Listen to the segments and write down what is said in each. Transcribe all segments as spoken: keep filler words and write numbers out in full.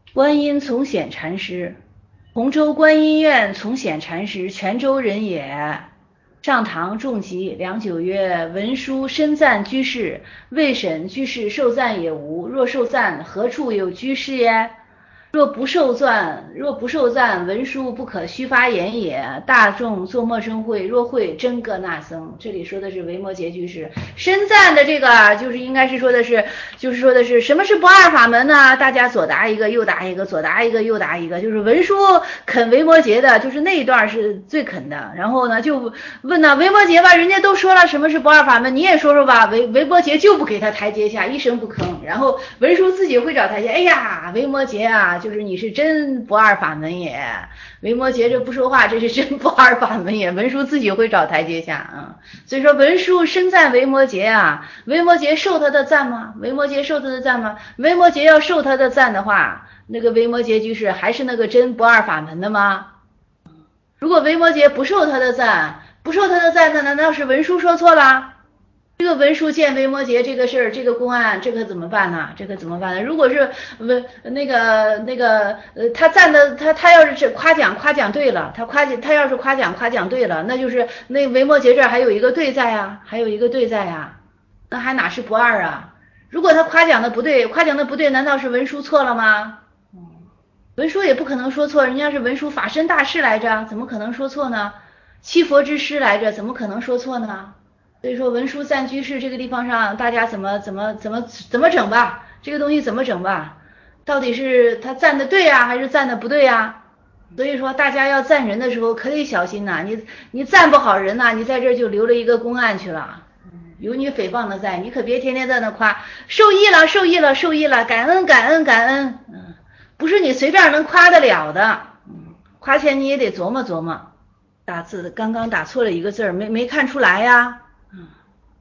观音从显禅师，洪州观音院从显禅师，泉州人也。上堂众集，良久曰：文殊深赞居士，未审居士受赞也无。若受赞，何处有居士耶？若不受赞，若不受赞，文殊不可须发言也。大众做陌生会，若会真个那僧。这里说的是维摩诘居士，深赞的这个就是应该是说的是，就是说的是什么是不二法门呢？大家左答一个，右答一个，左答一个，右答一个，就是文殊肯维摩诘的，就是那一段是最肯的。然后呢，就问呢维摩诘吧，人家都说了什么是不二法门，你也说说吧。维维摩诘就不给他台阶下，一声不吭。然后文殊自己会找台阶，哎呀，维摩诘啊，就是你是真不二法门也。维摩诘这不说话，这是真不二法门也。文殊自己会找台阶下啊、嗯，所以说文殊深赞维摩诘啊，维摩诘受他的赞吗？维摩诘受他的赞吗？维摩诘要受他的赞的话，那个维摩诘居士还是那个真不二法门的吗？如果维摩诘不受他的赞，不受他的赞，那难道是文殊说错了？这个文殊见维摩诘这个事儿，这个公案，这个怎么办呢？这个怎么办呢？如果是文那个那个呃，他赞的他他要是夸奖夸奖对了，他夸他要是夸奖夸奖对了，那就是那维摩诘这儿还有一个对在啊，还有一个对在啊，那还哪是不二啊？如果他夸奖的不对，夸奖的不对，难道是文殊错了吗？文殊也不可能说错，人家是文殊法身大士来着，怎么可能说错呢？七佛之师来着，怎么可能说错呢？所以说文殊赞居士这个地方上，大家怎么怎么怎么怎么整吧？这个东西怎么整吧？到底是他赞的对啊，还是赞的不对啊？所以说大家要赞人的时候可得小心呐、啊，你你赞不好人呐、啊，你在这就留了一个公案去了。有你诽谤的在，你可别天天在那夸受益了，受益了，受益了，感恩感恩感恩，嗯，不是你随便能夸得了的，嗯，夸前你也得琢磨琢磨。打字刚刚打错了一个字，没没看出来呀？嗯，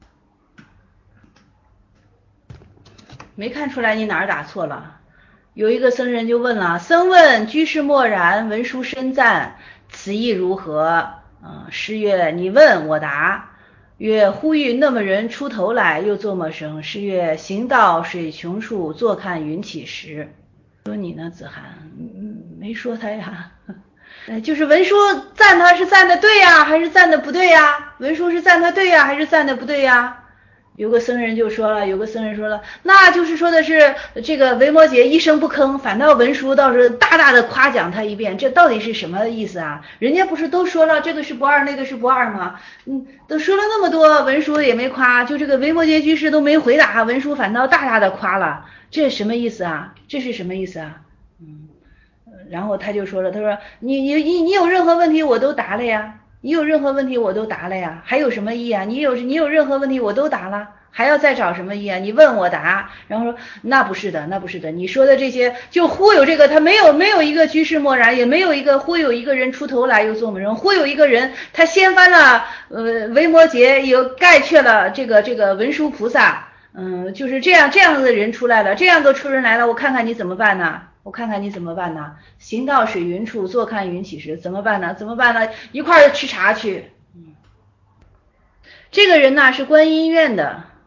没看出来你哪儿打错了？有一个僧人就问了，僧问居士默然，文殊深赞，此意如何？啊，师曰：你问我答。曰：呼吁那么人出头来，又作么声？师曰：行到水穷处，坐看云起时。说你呢，子涵？嗯，没说他呀。就是文殊赞他是赞的对呀，还是赞的不对呀？文殊是赞他对呀，还是赞的不对呀？有个僧人就说了，有个僧人说了，那就是说的是这个维摩诘一声不吭，反倒文殊倒是大大的夸奖他一遍，这到底是什么意思啊？人家不是都说了这个是不二，那个是不二吗？嗯，都说了那么多，文殊也没夸，就这个维摩诘居士都没回答，文殊反倒大大的夸了，这什么意思啊？这是什么意思啊？嗯。然后他就说了，他说你你你你有任何问题我都答了呀，你有任何问题我都答了呀，还有什么意啊？你有你有任何问题我都答了，还要再找什么意啊？你问我答，然后说那不是的，那不是的，你说的这些就忽悠这个，他没有没有一个居士默然，也没有一个忽悠一个人出头来又做某人，忽悠一个人，他掀翻了呃维摩诘，又盖却了这个这个文殊菩萨，嗯，就是这样这样的人出来了，这样个出人来了，我看看你怎么办呢？我看看你怎么办呢？行到水云处，坐看云起时，怎么办呢？怎么办呢？一块儿吃茶去。嗯，这个人呢是观音院的，